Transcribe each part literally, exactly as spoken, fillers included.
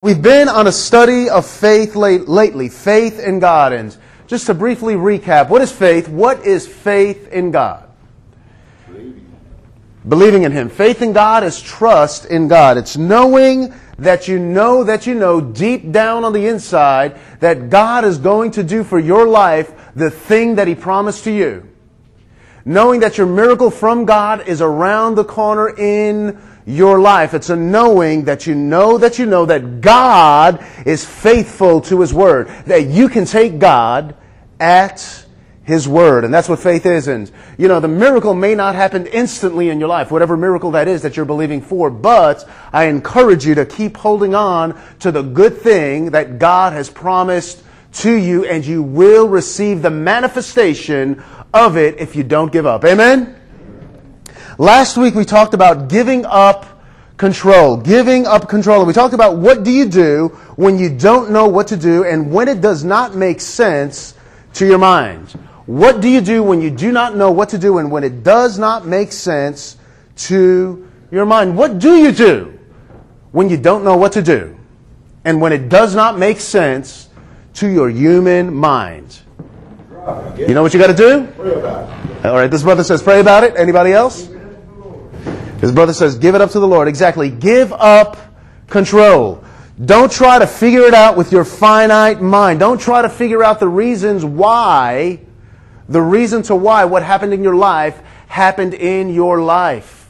We've been on a study of faith late, lately, faith in God. And just to briefly recap, what is faith? What is faith in God? Believing. Believing in Him. Faith in God is trust in God. It's knowing that you know that you know deep down on the inside that God is going to do for your life the thing that He promised to you. Knowing that your miracle from God is around the corner in your life. It's a knowing that you know that you know that God is faithful to His Word. That you can take God at His Word. And that's what faith is. And, you know, the miracle may not happen instantly in your life, whatever miracle that is that you're believing for. But I encourage you to keep holding on to the good thing that God has promised to you, and you will receive the manifestation of it if you don't give up. Amen? Last week we talked about giving up control. Giving up control. We talked about what do you do when you don't know what to do and when it does not make sense to your mind. What do you do when you do not know what to do and when it does not make sense to your mind? What do you do when you don't know what to do and when it does not make sense to your human mind? You know what you got to do? Pray about it. All right, this brother says pray about it. Anybody else? His brother says give it up to the Lord. Exactly. Give up control. Don't try to figure it out with your finite mind. Don't try to figure out the reasons why, the reason to why what happened in your life happened in your life.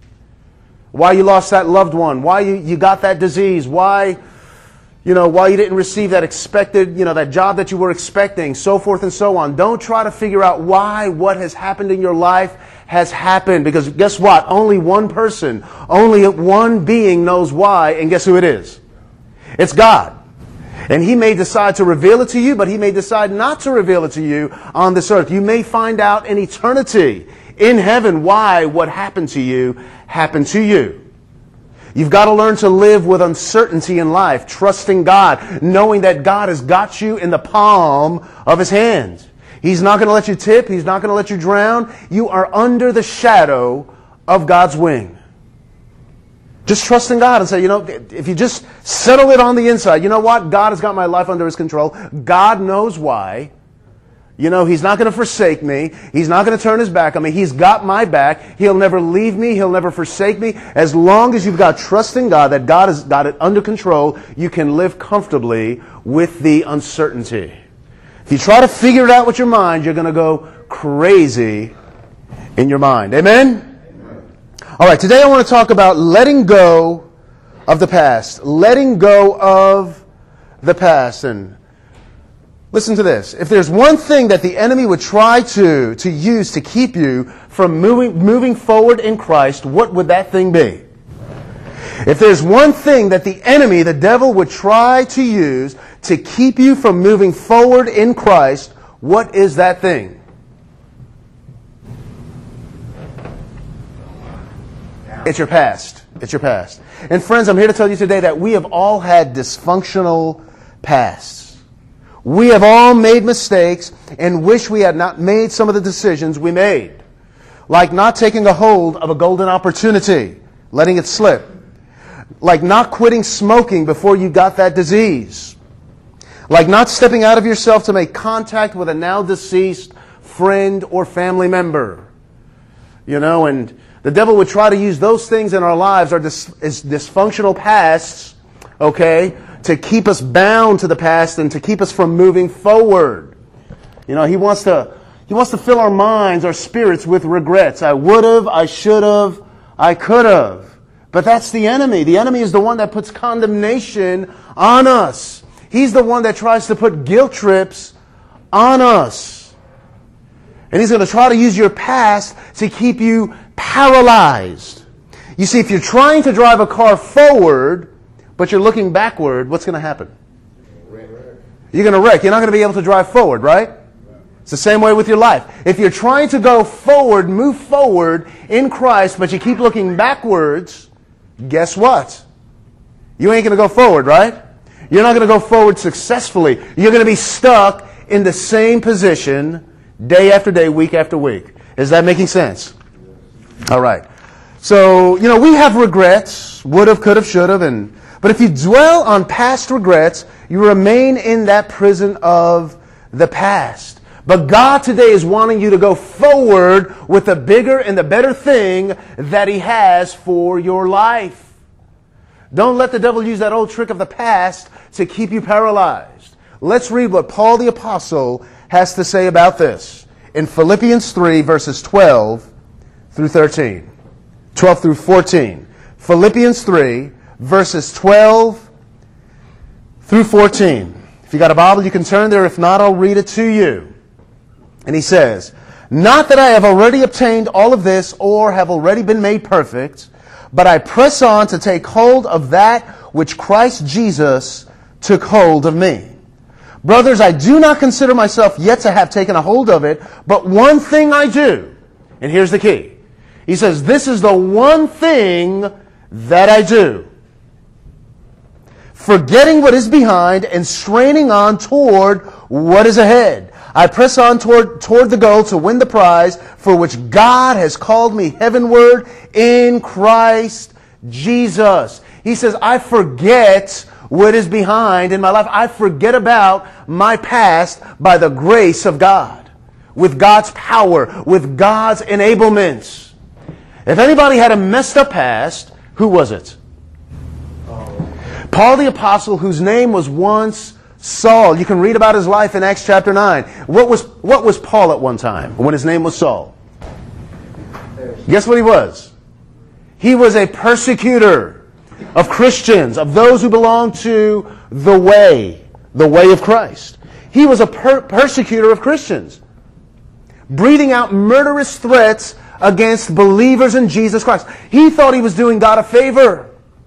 Why you lost that loved one. Why you, you got that disease. Why, you know, why you didn't receive that expected, you know, that job that you were expecting, so forth and so on. Don't try to figure out why what has happened in your life has happened, because guess what? Only one person, only one being knows why, and guess who it is? It's God. And He may decide to reveal it to you, but He may decide not to reveal it to you on this earth. You may find out in eternity, in heaven, why what happened to you happened to you. You've got to learn to live with uncertainty in life, trusting God, knowing that God has got you in the palm of His hand. He's not going to let you tip. He's not going to let you drown. You are under the shadow of God's wing. Just trust in God and say, you know, if you just settle it on the inside, you know what? God has got my life under His control. God knows why. You know, He's not going to forsake me. He's not going to turn His back on me. He's got my back. He'll never leave me. He'll never forsake me. As long as you've got trust in God, that God has got it under control, you can live comfortably with the uncertainty. If you try to figure it out with your mind, you're going to go crazy in your mind. Amen? Amen? All right, today I want to talk about letting go of the past. Letting go of the past. And listen to this. If there's one thing that the enemy would try to, to use to keep you from moving, moving forward in Christ, what would that thing be? If there's one thing that the enemy, the devil, would try to use to keep you from moving forward in Christ, what is that thing? It's your past. It's your past. And friends, I'm here to tell you today that we have all had dysfunctional pasts. We have all made mistakes and wish we had not made some of the decisions we made. Like not taking a hold of a golden opportunity, letting it slip. Like not quitting smoking before you got that disease. Like not stepping out of yourself to make contact with a now deceased friend or family member. You know, and the devil would try to use those things in our lives, our dis- is dysfunctional pasts, okay, to keep us bound to the past and to keep us from moving forward. You know, he wants to he wants to fill our minds, our spirits with regrets. I would have, I should have, I could have. But that's the enemy. The enemy is the one that puts condemnation on us. He's the one that tries to put guilt trips on us. And he's going to try to use your past to keep you paralyzed. You see, if you're trying to drive a car forward, but you're looking backward, what's going to happen? You're going to wreck. You're not going to be able to drive forward, right? It's the same way with your life. If you're trying to go forward, move forward in Christ, but you keep looking backwards, guess what? You ain't going to go forward, right? You're not going to go forward successfully. You're going to be stuck in the same position day after day, week after week. Is that making sense? All right. So, you know, we have regrets, would have, could have, should have, and But if you dwell on past regrets, you remain in that prison of the past. But God today is wanting you to go forward with the bigger and the better thing that He has for your life. Don't let the devil use that old trick of the past to keep you paralyzed. Let's read what Paul the Apostle has to say about this in Philippians three, verses twelve through thirteen. twelve through fourteen. Philippians three, verses twelve through fourteen. If you got a Bible, you can turn there. If not, I'll read it to you. And he says, "Not that I have already obtained all of this or have already been made perfect, but I press on to take hold of that which Christ Jesus took hold of me. Brothers, I do not consider myself yet to have taken a hold of it, but one thing I do." And here's the key. He says, "This is the one thing that I do. Forgetting what is behind and straining on toward what is ahead. I press on toward, toward the goal to win the prize for which God has called me heavenward in Christ Jesus." He says, I forget what is behind in my life. I forget about my past by the grace of God, with God's power, with God's enablements. If anybody had a messed up past, who was it? Paul the Apostle, whose name was once Saul. You can read about his life in Acts chapter nine. What was, what was Paul at one time when his name was Saul? Guess what he was? He was a persecutor of Christians, of those who belong to the way, the way of Christ. He was a per- persecutor of Christians, breathing out murderous threats against believers in Jesus Christ. He thought he was doing God a favor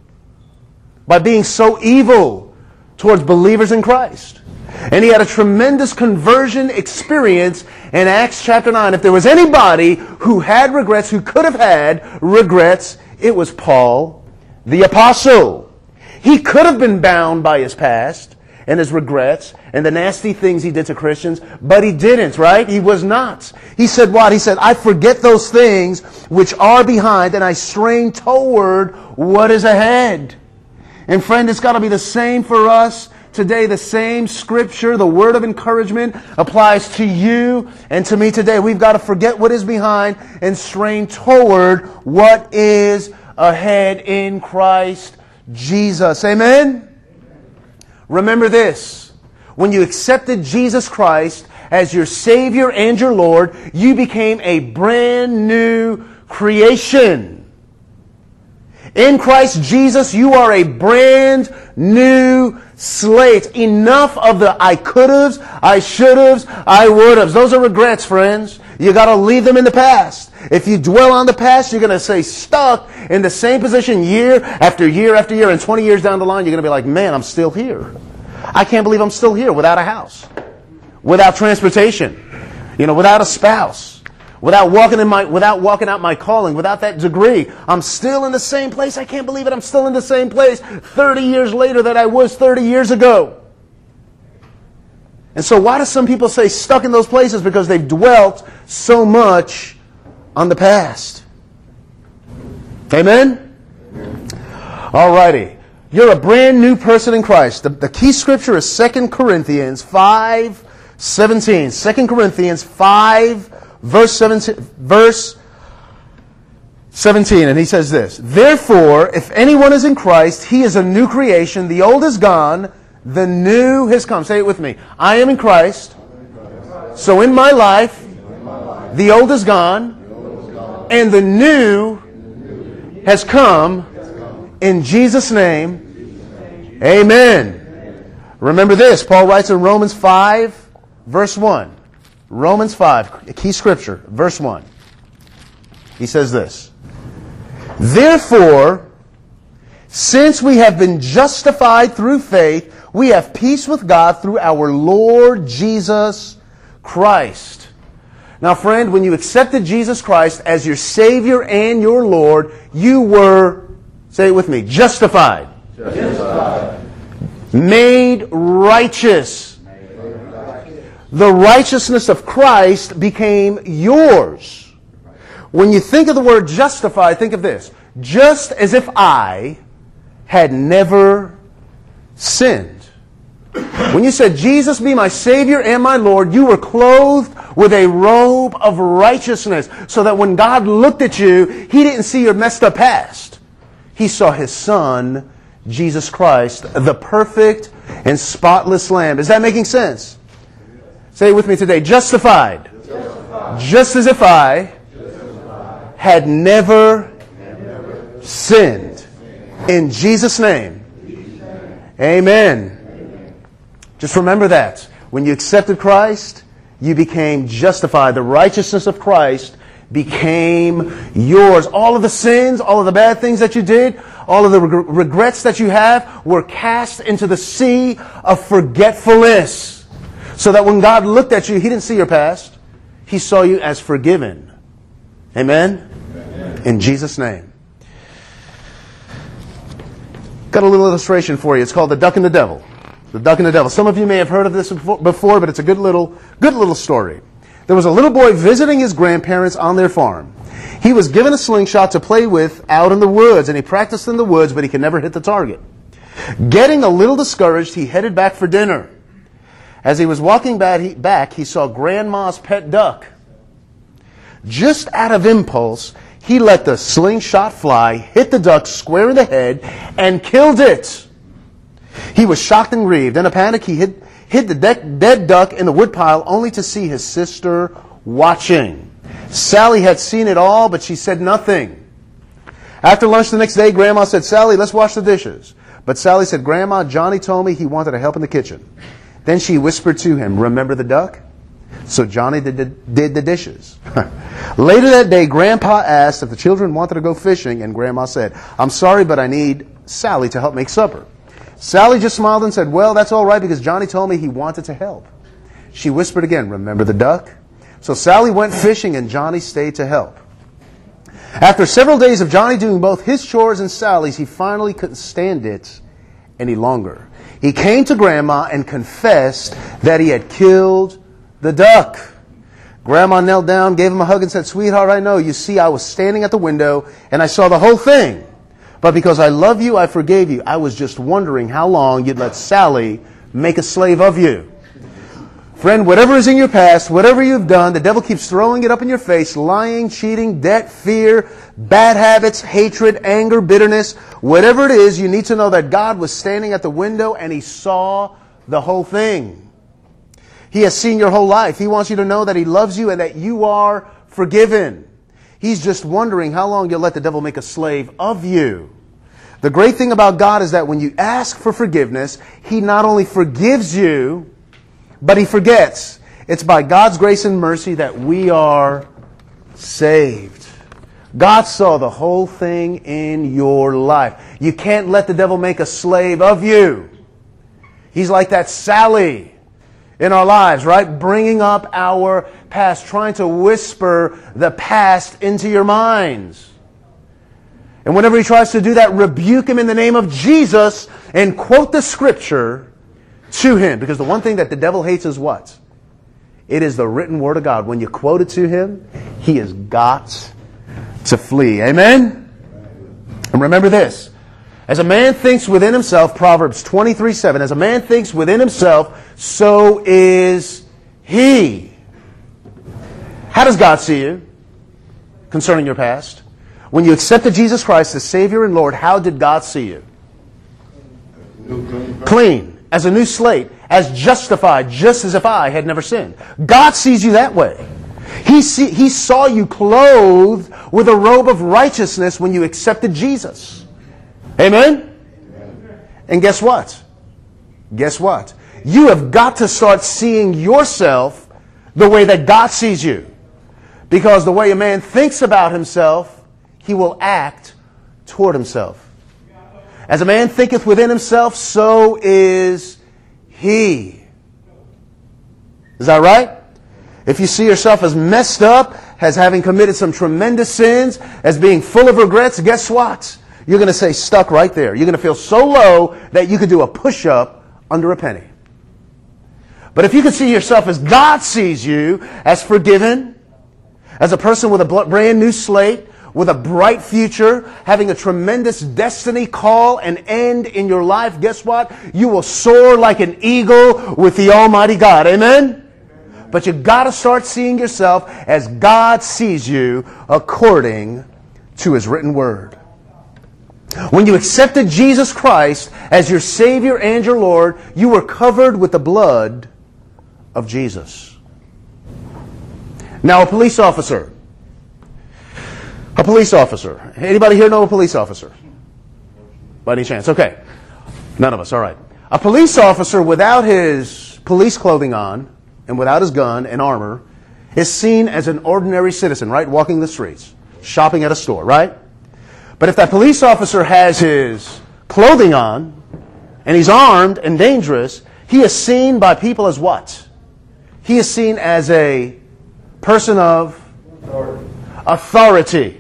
by being so evil towards believers in Christ. And he had a tremendous conversion experience in Acts chapter nine. If there was anybody who had regrets, who could have had regrets, it was Paul the Apostle. He could have been bound by his past and his regrets and the nasty things he did to Christians, but he didn't, right? He was not. He said what? He said, I forget those things which are behind and I strain toward what is ahead. And friend, it's got to be the same for us today. The same scripture, the word of encouragement applies to you and to me today. We've got to forget what is behind and strain toward what is ahead in Christ Jesus. Amen? Amen. Remember this. When you accepted Jesus Christ as your Savior and your Lord, you became a brand new creation. In Christ Jesus, you are a brand new slate. Enough of the I could-haves, I should-haves, I would-haves. Those are regrets, friends. You got to leave them in the past. If you dwell on the past, you're going to stay stuck in the same position year after year after year. And twenty years down the line, you're going to be like, man, I'm still here. I can't believe I'm still here without a house, without transportation, you know, without a spouse. Without walking in my, without walking out my calling, without that degree, I'm still in the same place. I can't believe it. I'm still in the same place thirty years later that I was thirty years ago. And so why do some people say stuck in those places? Because they've dwelt so much on the past. Amen? Alrighty. You're a brand new person in Christ. The, the key scripture is Second Corinthians five seventeen. Second Corinthians five Verse seventeen, verse seventeen, and he says this, therefore, if anyone is in Christ, he is a new creation. The old is gone, the new has come. Say it with me. I am in Christ. So in my life, the old is gone, and the new has come. In Jesus' name, amen. Remember this, Paul writes in Romans five, verse one. Romans five, a key scripture, verse one. He says this, therefore, since we have been justified through faith, we have peace with God through our Lord Jesus Christ. Now, friend, when you accepted Jesus Christ as your Savior and your Lord, you were, say it with me, justified. Justified. Made righteous. The righteousness of Christ became yours. When you think of the word justified, think of this. Just as if I had never sinned. When you said, Jesus be my Savior and my Lord, you were clothed with a robe of righteousness, so that when God looked at you, He didn't see your messed up past. He saw His Son, Jesus Christ, the perfect and spotless Lamb. Is that making sense? Say it with me today. Justified. Justified. Just as if I, Justified. had never, never sinned. In Jesus' name. Amen. Just remember that. When you accepted Christ, you became justified. The righteousness of Christ became yours. All of the sins, all of the bad things that you did, all of the reg- regrets that you have were cast into the sea of forgetfulness. So that when God looked at you, He didn't see your past. He saw you as forgiven. Amen? Amen. In Jesus' name. Got a little illustration for you. It's called The Duck and the Devil. The Duck and the Devil. Some of you may have heard of this before, but it's a good little, good little story. There was a little boy visiting his grandparents on their farm. He was given a slingshot to play with out in the woods, and he practiced in the woods, but he could never hit the target. Getting a little discouraged, he headed back for dinner. As he was walking back, he saw Grandma's pet duck. Just out of impulse, he let the slingshot fly, hit the duck square in the head, and killed it. He was shocked and grieved. In a panic, he hid, hid the de- dead duck in the woodpile, only to see his sister watching. Sally had seen it all, but she said nothing. After lunch the next day, Grandma said, Sally, let's wash the dishes. But Sally said, Grandma, Johnny told me he wanted to help in the kitchen. Then she whispered to him, remember the duck? So Johnny did the, did the dishes. Later that day, Grandpa asked if the children wanted to go fishing, and Grandma said, I'm sorry, but I need Sally to help make supper. Sally just smiled and said, well, that's all right, because Johnny told me he wanted to help. She whispered again, remember the duck? So Sally went fishing, and Johnny stayed to help. After several days of Johnny doing both his chores and Sally's, he finally couldn't stand it any longer. He came to Grandma and confessed that he had killed the duck. Grandma knelt down, gave him a hug, and said, sweetheart, I know. You see, I was standing at the window, and I saw the whole thing. But because I love you, I forgave you. I was just wondering how long you'd let Sally make a slave of you. Friend, whatever is in your past, whatever you've done, the devil keeps throwing it up in your face. Lying, cheating, debt, fear, bad habits, hatred, anger, bitterness. Whatever it is, you need to know that God was standing at the window and He saw the whole thing. He has seen your whole life. He wants you to know that He loves you and that you are forgiven. He's just wondering how long you'll let the devil make a slave of you. The great thing about God is that when you ask for forgiveness, He not only forgives you, but He forgets. It's by God's grace and mercy that we are saved. God saw the whole thing in your life. You can't let the devil make a slave of you. He's like that Sally in our lives, right? Bringing up our past, trying to whisper the past into your minds. And whenever he tries to do that, rebuke him in the name of Jesus and quote the scripture to him. Because the one thing that the devil hates is what? It is the written word of God. When you quote it to him, he has got to flee. Amen? And remember this. As a man thinks within himself, Proverbs twenty-three seven, as a man thinks within himself, so is he. How does God see you concerning your past? When you accepted Jesus Christ as Savior and Lord, how did God see you? Clean, as a new slate, as justified, just as if I had never sinned. God sees you that way. He, see, he saw you clothed with a robe of righteousness when you accepted Jesus. Amen? And guess what? Guess what? You have got to start seeing yourself the way that God sees you. Because the way a man thinks about himself, he will act toward himself. As a man thinketh within himself, so is he. Is that right? If you see yourself as messed up, as having committed some tremendous sins, as being full of regrets, guess what? You're going to stay stuck right there. You're going to feel so low that you could do a push-up under a penny. But if you could see yourself as God sees you, as forgiven, as a person with a brand new slate, with a bright future, having a tremendous destiny call and end in your life, guess what? You will soar like an eagle with the Almighty God. Amen? Amen. But you got to start seeing yourself as God sees you according to His written word. When you accepted Jesus Christ as your Savior and your Lord, you were covered with the blood of Jesus. Now, a police officer. A police officer. Anybody here know a police officer? By any chance? Okay. None of us. All right. A police officer without his police clothing on and without his gun and armor is seen as an ordinary citizen, right? Walking the streets, shopping at a store, right? But if that police officer has his clothing on and he's armed and dangerous, he is seen by people as what? He is seen as a person of authority. authority.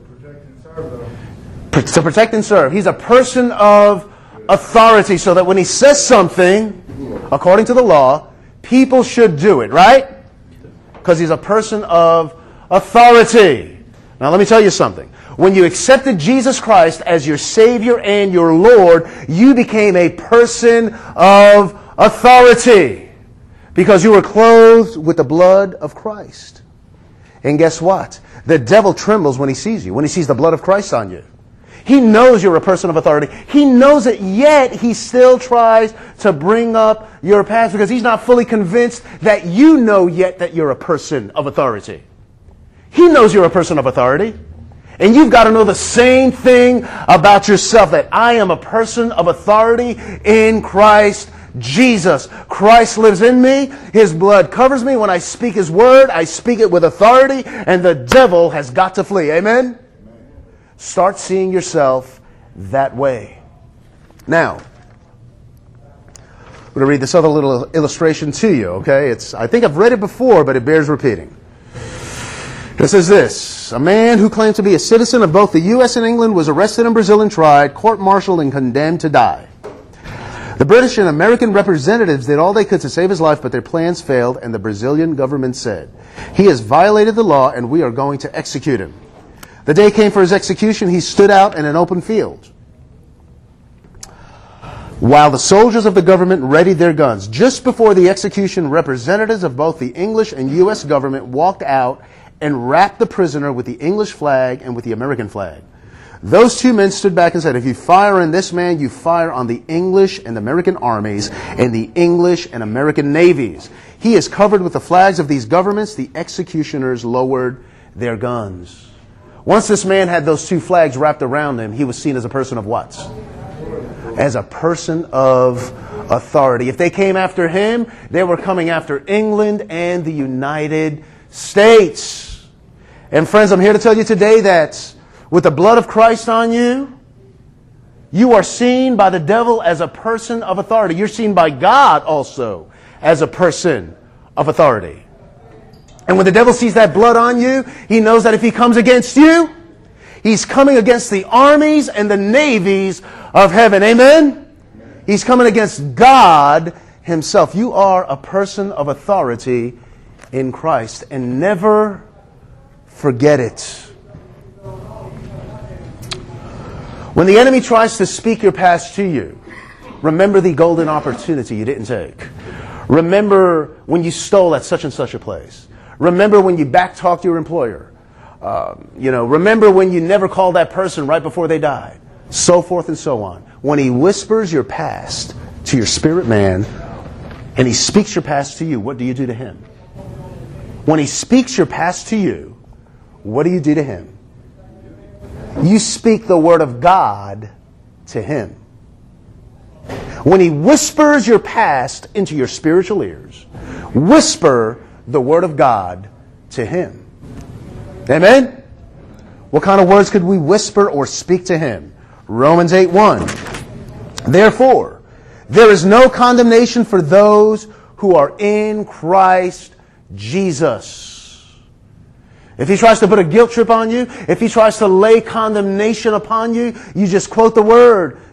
To protect and serve. He's a person of authority, so that when he says something, according to the law, people should do it, right? Because he's a person of authority. Now let me tell you something. When you accepted Jesus Christ as your Savior and your Lord, you became a person of authority because you were clothed with the blood of Christ. And guess what? The devil trembles when he sees you, when he sees the blood of Christ on you. He knows you're a person of authority. He knows it, yet he still tries to bring up your past because he's not fully convinced that you know yet that you're a person of authority. He knows you're a person of authority. And you've got to know the same thing about yourself, that I am a person of authority in Christ Jesus. Christ lives in me. His blood covers me. When I speak His word, I speak it with authority, and the devil has got to flee. Amen? Start seeing yourself that way. Now, I'm going to read this other little illustration to you, okay? It's, I think I've read it before, but it bears repeating. It says this: a man who claimed to be a citizen of both the U S and England was arrested in Brazil and tried, court-martialed, and condemned to die. The British and American representatives did all they could to save his life, but their plans failed, and the Brazilian government said, "He has violated the law, and we are going to execute him." The day came for his execution. He stood out in an open field while the soldiers of the government readied their guns. Just before the execution, representatives of both the English and U S government walked out and wrapped the prisoner with the English flag and with the American flag. Those two men stood back and said, "If you fire on this man, you fire on the English and American armies and the English and American navies. He is covered with the flags of these governments." The executioners lowered their guns. Once this man had those two flags wrapped around him, he was seen as a person of what? As a person of authority. If they came after him, they were coming after England and the United States. And friends, I'm here to tell you today that with the blood of Christ on you, you are seen by the devil as a person of authority. You're seen by God also as a person of authority. And when the devil sees that blood on you, he knows that if he comes against you, he's coming against the armies and the navies of heaven. Amen? He's coming against God Himself. You are a person of authority in Christ, and never forget it. When the enemy tries to speak your past to you, remember the golden opportunity you didn't take. Remember when you stole at such and such a place. Remember when you backtalked your employer. Uh, you know, remember when you never called that person right before they died. So forth and so on. When he whispers your past to your spirit man, and he speaks your past to you, what do you do to him? When he speaks your past to you, what do you do to him? You speak the word of God to him. When he whispers your past into your spiritual ears, whisper the word of God to him. Amen? What kind of words could we whisper or speak to him? Romans eight one. Therefore, there is no condemnation for those who are in Christ Jesus. If he tries to put a guilt trip on you, if he tries to lay condemnation upon you, you just quote the word.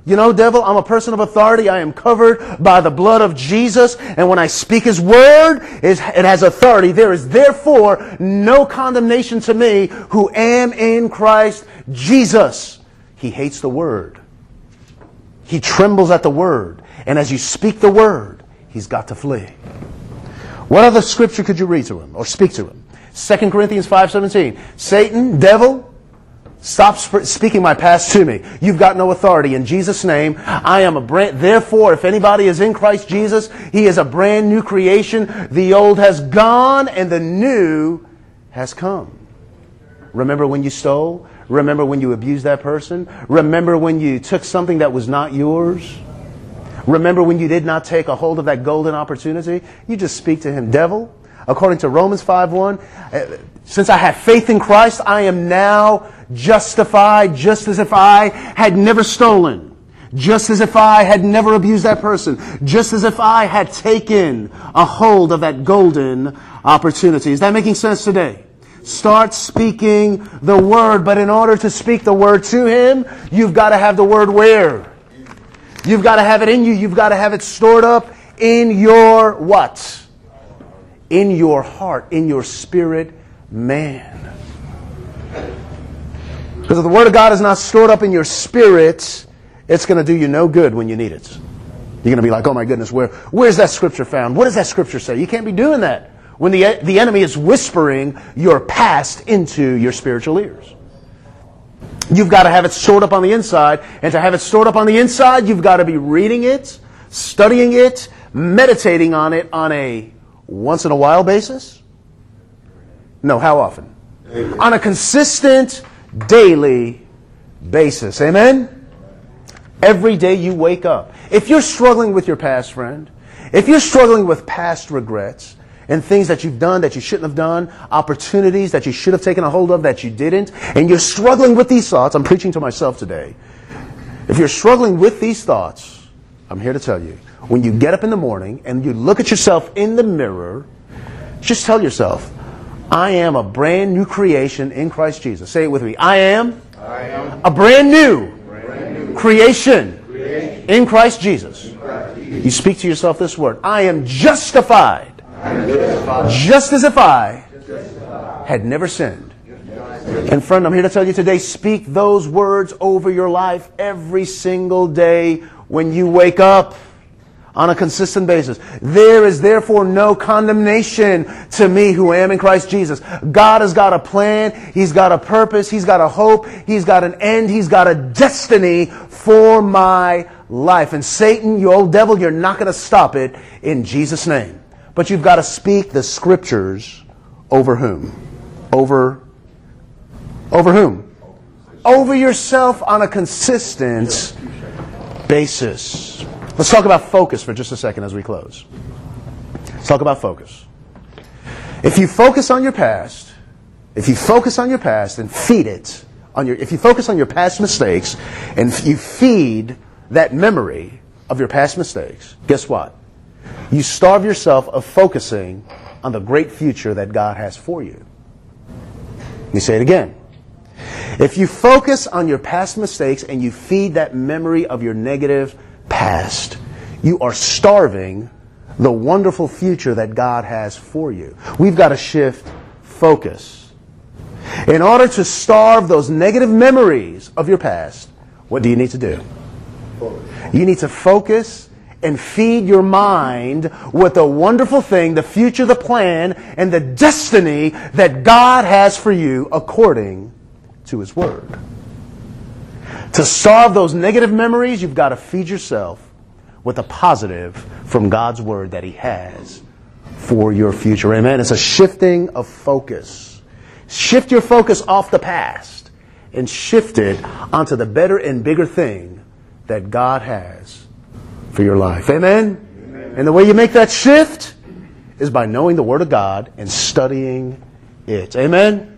You know, devil, I'm a person of authority. I am covered by the blood of Jesus. And when I speak His word, it has authority. There is therefore no condemnation to me who am in Christ Jesus. He hates the word. He trembles at the word. And as you speak the word, he's got to flee. What other scripture could you read to him or speak to him? Second Corinthians five seventeen. Satan, devil, stop sp- speaking my past to me. You've got no authority. In Jesus' name, I am a brand. Therefore, if anybody is in Christ Jesus, he is a brand new creation. The old has gone and the new has come. Remember when you stole? Remember when you abused that person? Remember when you took something that was not yours? Remember when you did not take a hold of that golden opportunity? You just speak to him. Devil, according to Romans five one, since I have faith in Christ, I am now justified just as if I had never stolen. Just as if I had never abused that person. Just as if I had taken a hold of that golden opportunity. Is that making sense today? Start speaking the word. But in order to speak the word to him, you've got to have the word where? You've got to have it in you. You've got to have it stored up in your what? In your heart, in your spirit, man. Because if the word of God is not stored up in your spirit, it's going to do you no good when you need it. You're going to be like, oh my goodness, where, where's that scripture found? What does that scripture say? You can't be doing that when the, the enemy is whispering your past into your spiritual ears. You've got to have it stored up on the inside. And to have it stored up on the inside, you've got to be reading it, studying it, meditating on it on a once in a while basis. No, how often? Amen. On a consistent, daily basis. Amen? Every day you wake up. If you're struggling with your past, friend, if you're struggling with past regrets, and things that you've done that you shouldn't have done, opportunities that you should have taken a hold of that you didn't, and you're struggling with these thoughts, I'm preaching to myself today. If you're struggling with these thoughts, I'm here to tell you, when you get up in the morning and you look at yourself in the mirror, just tell yourself, I am a brand new creation in Christ Jesus. Say it with me. I am, I am a brand new, brand new creation, creation in Christ Jesus. In Christ Jesus. You speak to yourself this word. I am justified. Just as if I had never sinned. And friend, I'm here to tell you today, speak those words over your life every single day when you wake up on a consistent basis. There is therefore no condemnation to me who am in Christ Jesus. God has got a plan. He's got a purpose. He's got a hope. He's got an end. He's got a destiny for my life. And Satan, you old devil, you're not going to stop it in Jesus' name. But you've got to speak the scriptures over whom? Over, over whom? Over yourself on a consistent basis. Let's talk about focus for just a second as we close. Let's talk about focus. If you focus on your past, if you focus on your past and feed it, on your, if you focus on your past mistakes and you feed that memory of your past mistakes, guess what? You starve yourself of focusing on the great future that God has for you. Let me say it again. If you focus on your past mistakes and you feed that memory of your negative past, you are starving the wonderful future that God has for you. We've got to shift focus. In order to starve those negative memories of your past, what do you need to do? You need to focus and feed your mind with the wonderful thing, the future, the plan, and the destiny that God has for you according to His Word. To solve those negative memories, you've got to feed yourself with a positive from God's Word that He has for your future. Amen? It's a shifting of focus. Shift your focus off the past and shift it onto the better and bigger thing that God has for your life. Amen? Amen? And the way you make that shift is by knowing the Word of God and studying it. Amen?